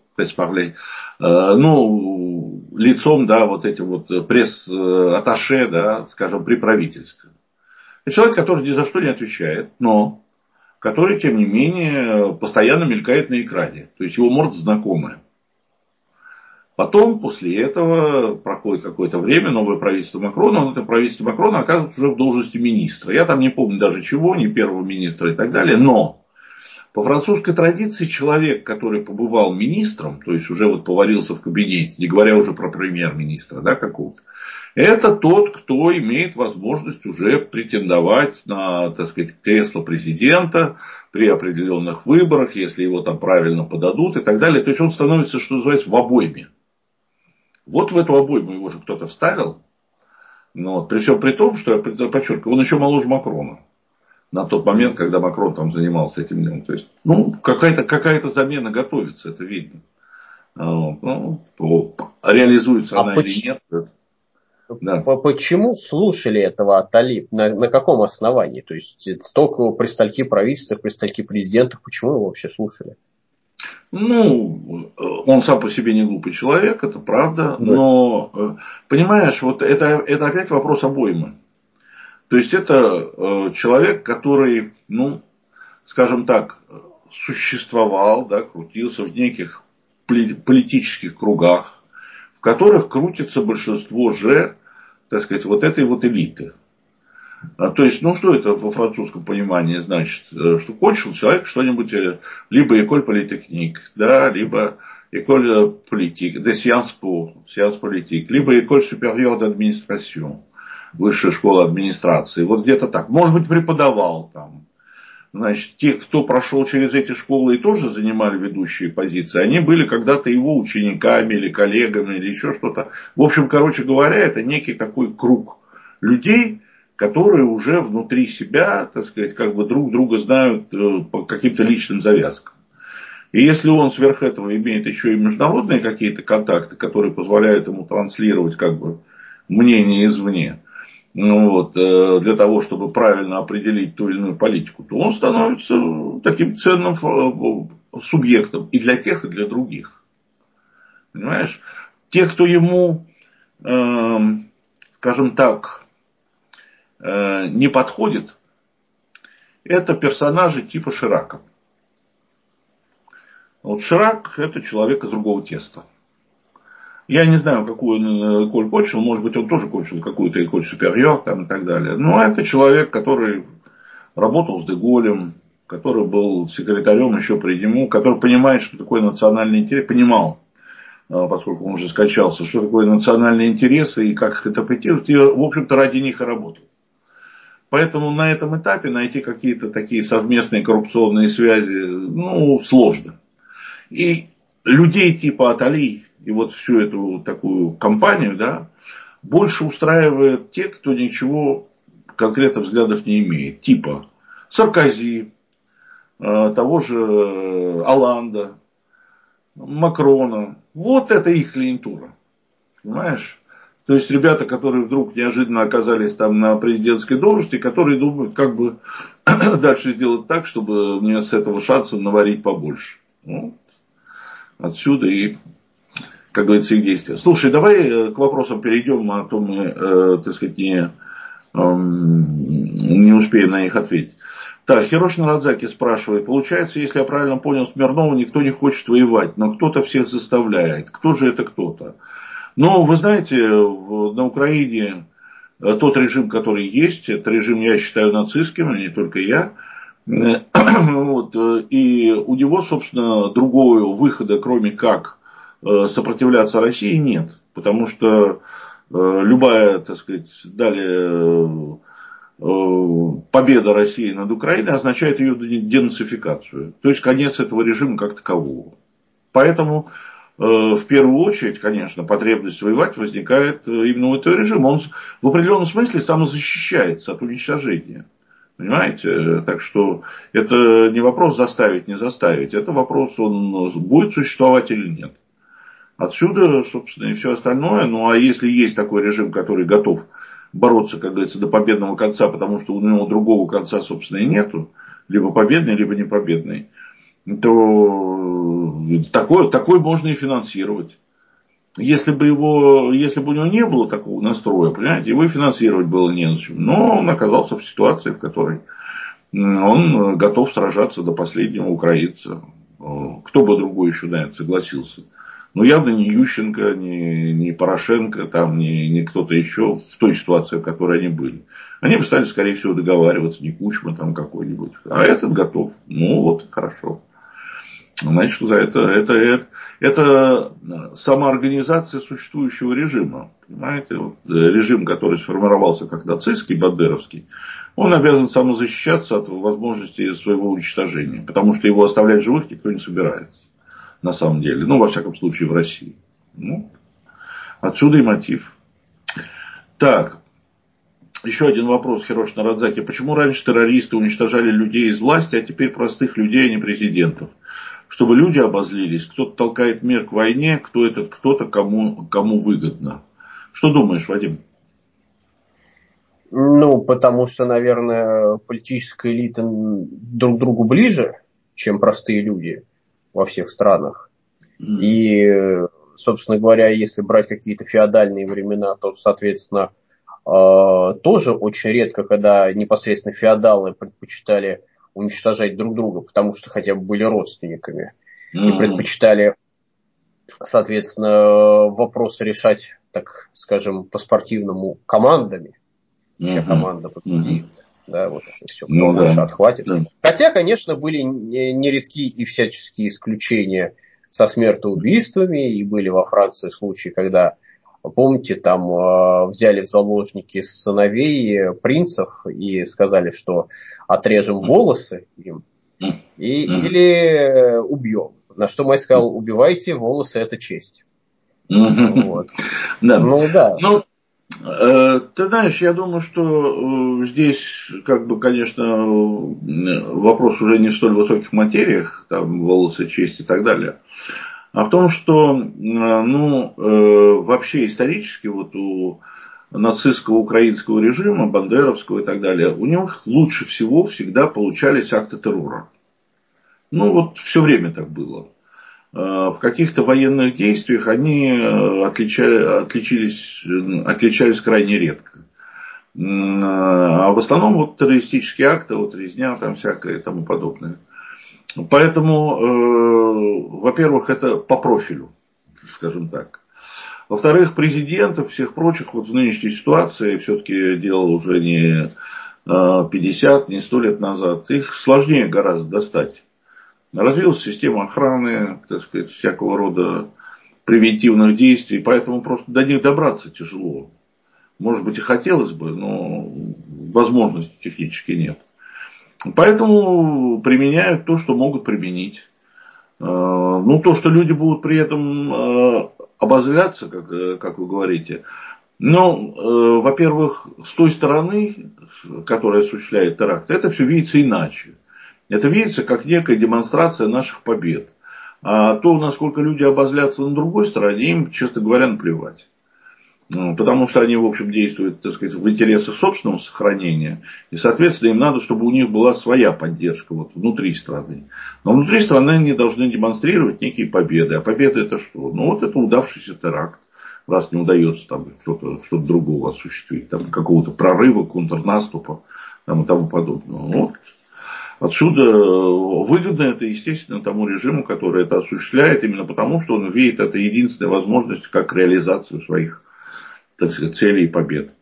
ну, лицом, да, вот этим вот пресс-атташе, да, скажем, при правительстве. Это человек, который ни за что не отвечает, но который, тем не менее, постоянно мелькает на экране. То есть его морда знакомая. Потом, после этого, проходит какое-то время, новое правительство Макрона, это правительство Макрона оказывается уже в должности министра. Я там не помню даже чего, ни первого министра и так далее, но по французской традиции человек, который побывал министром, то есть уже вот поварился в кабинете, не говоря уже про премьер-министра, да, какого-то, это тот, кто имеет возможность уже претендовать на, так сказать, кресло президента при определенных выборах, если его там правильно подадут и так далее. То есть он становится, что называется, в обойме. Вот в эту обойму его же кто-то вставил. Но вот, при всем при том, что я подчеркиваю, он еще моложе Макрона. На тот момент, когда Макрон там занимался этим делом. То есть, ну, какая-то замена готовится, это видно. Ну, реализуется она или нет. Да. Почему слушали этого Атали? На каком основании? То есть столько при стольке правительства, при стольке президентов, почему его вообще слушали? Ну, он сам по себе не глупый человек, это правда. Да. Но, понимаешь, вот это опять вопрос обоймы. То есть это человек, который, ну, скажем так, существовал, да, крутился в неких политических кругах, в которых крутится большинство же, так сказать, вот этой вот элиты. То есть, ну, что это во французском понимании значит? Что кончил человек что-нибудь, либо école polytechnique, да, либо école politique, de sciences po, sciences politique, либо école supérieure d'administration, высшая школа администрации. Вот где-то так. Может быть, преподавал там. Значит, те, кто прошел через эти школы и тоже занимали ведущие позиции, они были когда-то его учениками или коллегами или еще что-то. В общем, короче говоря, это некий такой круг людей, которые уже внутри себя, так сказать, как бы друг друга знают по каким-то личным завязкам. И если он сверх этого имеет еще и международные какие-то контакты, которые позволяют ему транслировать как бы мнение извне, ну вот, для того, чтобы правильно определить ту или иную политику, то он становится таким ценным субъектом и для тех, и для других. Понимаешь? Те, кто ему, скажем так, не подходит, это персонажи типа Ширака. Вот Ширак это человек из другого теста. Я не знаю, какую он эколь кончил, может быть, он тоже кончил какую-то эколь суперьер там и так далее. Но это человек, который работал с Деголем, который был секретарем еще при нему, который понимает, что такое национальный интерес, понимал, поскольку он уже скачался, что такое национальные интересы и как их интерпретировать, и, в общем-то, ради них и работал. Поэтому на этом этапе найти какие-то такие совместные коррупционные связи, ну, сложно. И людей типа Атали и вот всю эту такую компанию, да, больше устраивает те, кто ничего конкретных взглядов не имеет. Типа Саркози, того же Олланда, Макрона. Вот это их клиентура. Понимаешь? То есть ребята, которые вдруг неожиданно оказались там на президентской должности, которые думают, как бы дальше сделать так, чтобы мне с этого шанса наварить побольше. Ну, отсюда и, как говорится, их действия. Слушай, давай к вопросам перейдем, а то мы, так сказать, не успеем на них ответить. Так, Хироши Нарадзаки спрашивает, получается, если я правильно понял Смирнова, никто не хочет воевать, но кто-то всех заставляет. Кто же это кто-то? Но вы знаете, на Украине тот режим, который есть, это режим, я считаю, нацистским, а не только я. Вот, и у него, собственно, другого выхода, кроме как сопротивляться России, нет. Потому что любая, так сказать, далее победа России над Украиной означает ее денацификацию. То есть конец этого режима как такового. Поэтому в первую очередь, конечно, потребность воевать возникает именно у этого режима. Он в определенном смысле самозащищается от уничтожения. Понимаете? Так что это не вопрос заставить, не заставить. Это вопрос, он будет существовать или нет. Отсюда, собственно, и все остальное. Ну, а если есть такой режим, который готов бороться, как говорится, до победного конца, потому что у него другого конца, собственно, и нету, либо победный, либо непобедный, то такой можно и финансировать. Если бы у него не было такого настроя, понимаете, его и финансировать было незачем. Но он оказался в ситуации, в которой он готов сражаться до последнего украинца. Кто бы другой еще на это согласился. Но явно не Ющенко, не Порошенко, там, не кто-то еще в той ситуации, в которой они были. Они бы стали, скорее всего, договариваться, не Кучма там какой-нибудь. А этот готов. Ну вот, хорошо. Значит, что это самоорганизация существующего режима. Понимаете? Вот, режим, который сформировался как нацистский, бандеровский, он обязан самозащищаться от возможности своего уничтожения. Потому что его оставлять живых никто не собирается. На самом деле. Ну, во всяком случае, в России. Ну, отсюда и мотив. Так. Еще один вопрос, Хирош Нарадзаки. Почему раньше террористы уничтожали людей из власти, а теперь простых людей, а не президентов? Чтобы люди обозлились. Кто-то толкает мир к войне, кто-то кому выгодно. Что думаешь, Вадим? Ну, потому что, наверное, политическая элита друг другу ближе, чем простые люди во всех странах. И, собственно говоря, если брать какие-то феодальные времена, то, соответственно, тоже очень редко, когда непосредственно феодалы предпочитали уничтожать друг друга, потому что хотя бы были родственниками. И предпочитали, соответственно, вопросы решать, так скажем, по-спортивному командами. Вся команда победит. Да, вот это все, кто больше отхватит. Да. Хотя, конечно, были нередки и всяческие исключения со смертоубийствами. И были во Франции случаи, когда, помните, там взяли в заложники сыновей принцев и сказали, что отрежем волосы им или убьем. На что мать сказал: убивайте, волосы — это честь. Вот. Да. Ну да. Ты знаешь, я думаю, что здесь, как бы, конечно, вопрос уже не в столь высоких материях, там, волосы, честь и так далее, а в том, что, вообще исторически вот у нацистского украинского режима, бандеровского и так далее, у них лучше всего всегда получались акты террора. Ну, вот все время так было. В каких-то военных действиях они отличались крайне редко. А в основном вот террористические акты, вот резня там всякое и тому подобное. Поэтому, во-первых, это по профилю, скажем так. Во-вторых, президентов, всех прочих вот в нынешней ситуации, все-таки дело уже не 50, не 100 лет назад, их сложнее гораздо достать. Развилась система охраны, так сказать, всякого рода превентивных действий, поэтому просто до них добраться тяжело. Может быть, и хотелось бы, но возможности технически нет. Поэтому применяют то, что могут применить. Ну, то, что люди будут при этом обозляться, как вы говорите. Но, во-первых, с той стороны, которая осуществляет теракт, это все видится иначе. Это видится как некая демонстрация наших побед. А то, насколько люди обозлятся на другой стороне, им, честно говоря, наплевать. Потому что они, в общем, действуют, так сказать, в интересах собственного сохранения. И, соответственно, им надо, чтобы у них была своя поддержка вот, внутри страны. Но внутри страны они должны демонстрировать некие победы. А победа это что? Ну, вот это удавшийся теракт. Раз не удается там что-то другого осуществить. Там, какого-то прорыва, контрнаступа там, и тому подобного. Вот. Отсюда выгодно это, естественно, тому режиму, который это осуществляет, именно потому, что он видит это единственной возможностью как реализацию своих, так сказать, целей и побед.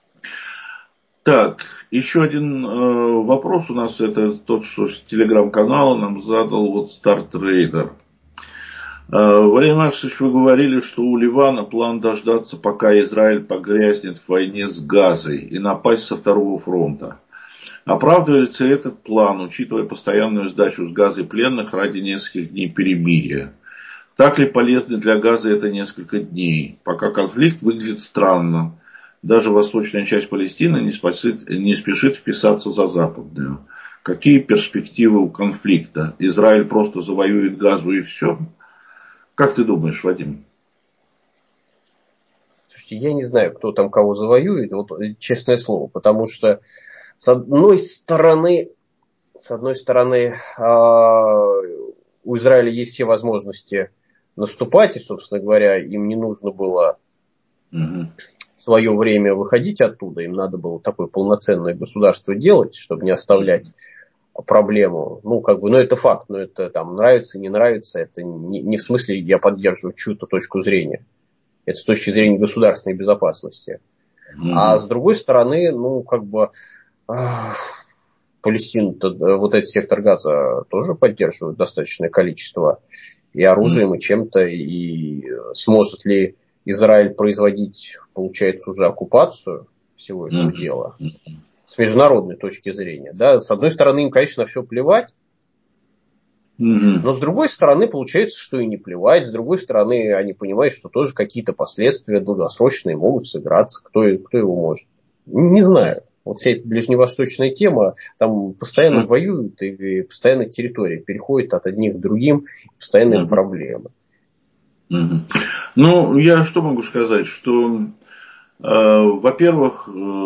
Так, еще один вопрос у нас, это тот, что с телеграм-канала нам задал вот StarTrader. Валерий Маркович, вы говорили, что у Ливана план дождаться, пока Израиль погрязнет в войне с Газой и напасть со второго фронта. Оправдывается этот план, учитывая постоянную сдачу с Газой пленных ради нескольких дней перемирия? Так ли полезны для Газа это несколько дней? Пока конфликт выглядит странно. Даже восточная часть Палестины не спешит вписаться за западную. Какие перспективы у конфликта? Израиль просто завоюет Газу и все? Как ты думаешь, Вадим? Слушайте, я не знаю, кто там кого завоюет, вот честное слово, потому что с одной стороны, у Израиля есть все возможности наступать, и, собственно говоря, им не нужно было в свое время выходить оттуда, им надо было такое полноценное государство делать, чтобы не оставлять проблему. Ну, но это факт, но это там нравится, не нравится, это не в смысле я поддерживаю чью-то точку зрения. Это с точки зрения государственной безопасности. А с другой стороны, Палестину, вот этот сектор Газа тоже поддерживают достаточное количество и оружием, и чем-то. И сможет ли Израиль производить, получается, уже оккупацию всего этого дела с международной точки зрения? Да? С одной стороны, им, конечно, на все плевать. Но с другой стороны, получается, что и не плевать. С другой стороны, они понимают, что тоже какие-то последствия долгосрочные могут сыграться. Кто его может? Не знаю. Вот вся эта ближневосточная тема, там постоянно воюют, и постоянно территория переходит от одних к другим, постоянные проблемы. Ну, я что могу сказать, что, во-первых,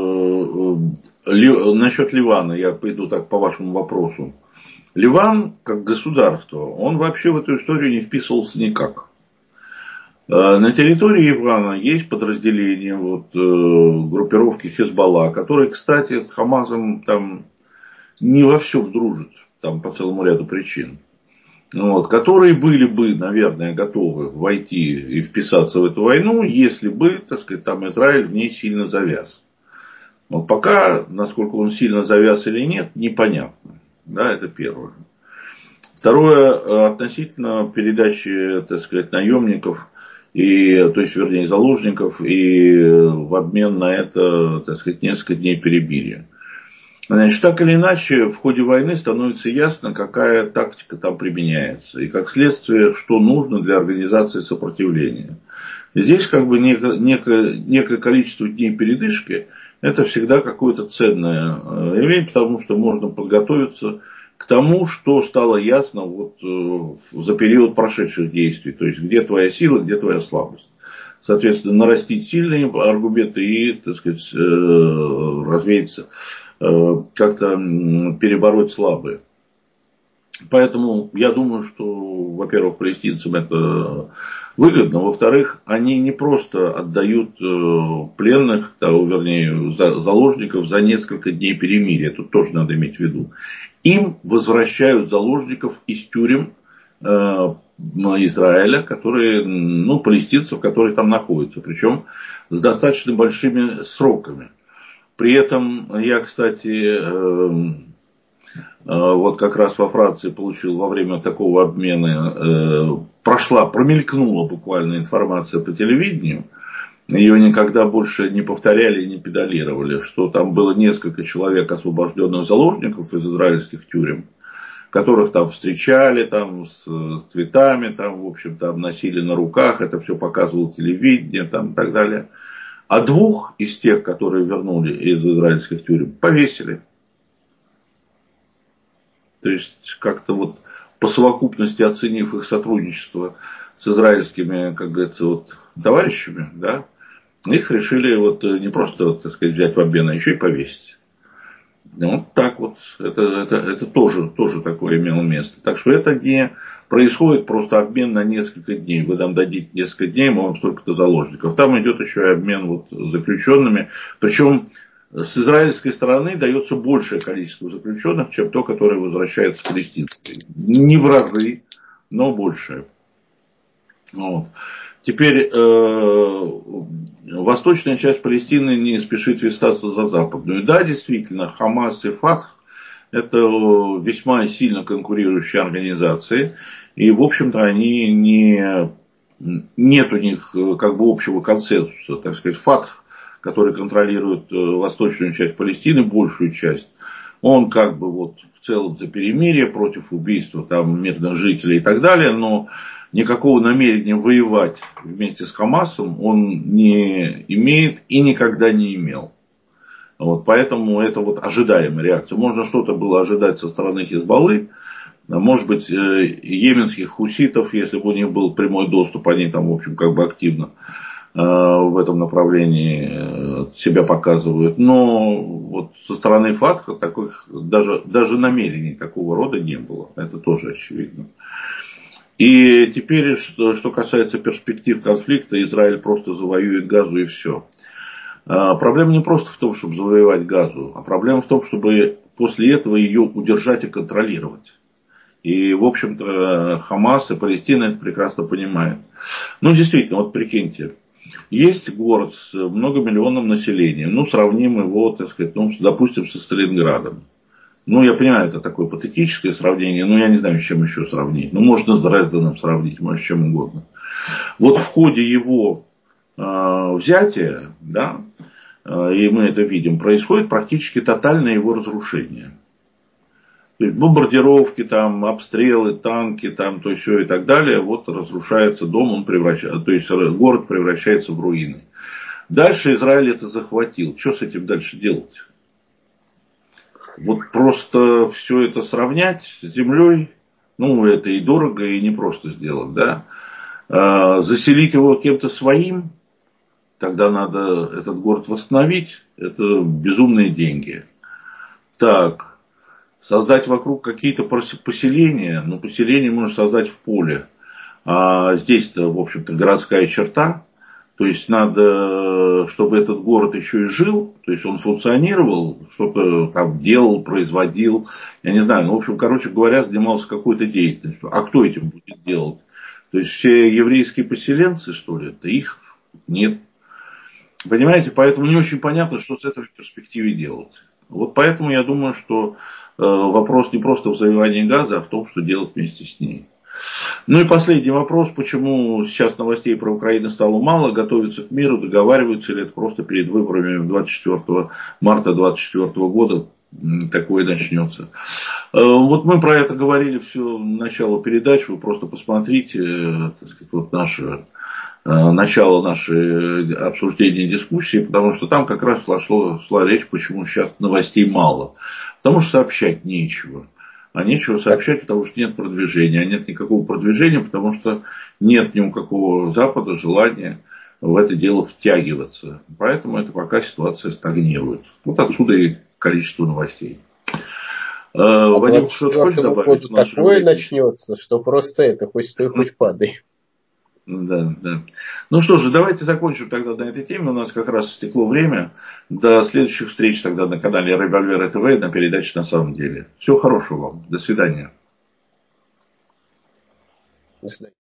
насчет Ливана, я пойду так по вашему вопросу. Ливан, как государство, он вообще в эту историю не вписывался никак. На территории Ливана есть подразделения группировки Хезболла, которые, кстати, с Хамасом там не во всем дружат, там по целому ряду причин. Которые были бы, наверное, готовы войти и вписаться в эту войну, если бы, так сказать, там Израиль в ней сильно завяз. Но пока, насколько он сильно завяз или нет, непонятно. Да, это первое. Второе, относительно передачи, так сказать, наемников, заложников, и в обмен на это, так сказать, несколько дней перемирия. Значит, так или иначе, в ходе войны становится ясно, какая тактика там применяется. И, как следствие, что нужно для организации сопротивления. И здесь некое количество дней передышки, это всегда какое-то ценное явление, потому что можно подготовиться к тому, что стало ясно за период прошедших действий. То есть, где твоя сила, где твоя слабость. Соответственно, нарастить сильные аргументы и, так сказать, развеяться, как-то перебороть слабые. Поэтому я думаю, что, во-первых, палестинцам это выгодно. Во-вторых, они не просто отдают пленных, заложников за несколько дней перемирия. Тут тоже надо иметь в виду. Им возвращают заложников из тюрем Израиля, палестинцев, которые там находятся. Причем с достаточно большими сроками. При этом я, кстати, как раз во Франции получил во время такого обмена, промелькнула буквально информация по телевидению, ее никогда больше не повторяли и не педалировали, что там было несколько человек, освобожденных заложников из израильских тюрем, которых там встречали с цветами, в общем-то, обносили на руках, это все показывало телевидение и так далее. А двух из тех, которые вернули из израильских тюрем, повесили. То есть, как-то по совокупности оценив их сотрудничество с израильскими, как говорится, товарищами, да, их решили не просто, так сказать, взять в обмен, а еще и повесить. Так это тоже такое имело место. Так что это не происходит просто обмен на несколько дней. Вы нам дадите несколько дней, мы вам столько-то заложников. Там идет еще и обмен заключенными. Причем с израильской стороны дается большее количество заключенных, чем то, которое возвращается палестинской. Не в разы, но большее. Теперь восточная часть Палестины не спешит вписаться за западную. Да, действительно, Хамас и Фатх — это весьма сильно конкурирующие организации. И, в общем-то, нет у них общего консенсуса. Так сказать, Фатх, который контролирует восточную часть Палестины, большую часть, Он как бы вот в целом за перемирие, против убийства там мирных жителей и так далее, но никакого намерения воевать вместе с Хамасом он не имеет и никогда не имел. Вот, поэтому это вот ожидаемая реакция. Можно что-то было ожидать со стороны Хизбаллы. Может быть, йеменских хуситов, если бы у них был прямой доступ, они там, в общем, как бы активно в этом направлении себя показывают. Но вот со стороны Фатха таких даже намерений такого рода не было. Это тоже очевидно. И теперь, что касается перспектив конфликта, Израиль просто завоюет Газу и все. Проблема не просто в том, чтобы завоевать Газу, а проблема в том, чтобы после этого ее удержать и контролировать. И, в общем-то, Хамас и Палестина это прекрасно понимают. Ну, действительно, вот прикиньте. Есть город с многомиллионным населением. Ну, сравним его, так сказать, ну, допустим, со Сталинградом. Ну, я понимаю, это такое патетическое сравнение, но я не знаю, с чем еще сравнить. Ну, можно с Дрезденом сравнить, может, с чем угодно. Вот в ходе его взятия, да, и мы это видим, происходит практически тотальное его разрушение. То есть бомбардировки, там, обстрелы, танки, там, то все и так далее. Вот разрушается дом, он превращается, то есть город превращается в руины. Дальше Израиль это захватил. Что с этим дальше делать? Вот просто все это сравнять с землей, ну, это и дорого, и не просто сделать, да. Заселить его кем-то своим, тогда надо этот город восстановить, это безумные деньги. Так. Создать вокруг какие-то поселения, но поселение можно создать в поле. А здесь-то, в общем-то, городская черта. То есть надо, чтобы этот город еще и жил, то есть он функционировал, что-то там делал, производил, я не знаю, ну, в общем, короче говоря, занимался какой-то деятельностью. А кто этим будет делать? То есть все еврейские поселенцы, что ли? Да их нет. Понимаете, поэтому не очень понятно, что с этой перспективой делать. Вот поэтому я думаю, что вопрос не просто в завоевании Газа, а в том, что делать вместе с ней. Ну и последний вопрос, почему сейчас новостей про Украину стало мало, готовятся к миру, договариваются, или это просто перед выборами 24 марта 2024 года такое начнется. Вот мы про это говорили все начало передач, вы просто посмотрите, так сказать, вот начало нашей обсуждения дискуссии, потому что там как раз шла речь, почему сейчас новостей мало. Потому что сообщать нечего. А нечего сообщать, потому что нет продвижения. А нет никакого продвижения, потому что нет ни у какого Запада желания в это дело втягиваться. Поэтому это пока ситуация стагнирует. Вот отсюда и количество новостей. Вадим, что-то хочешь добавить? Такое начнется, что просто это, хоть стой, хоть падай. Да, да. Ну что же, давайте закончим тогда на этой теме. У нас как раз стекло время. До следующих встреч тогда на канале Револьвера ТВ на передаче «На самом деле». Всего хорошего вам. До свидания. До свидания.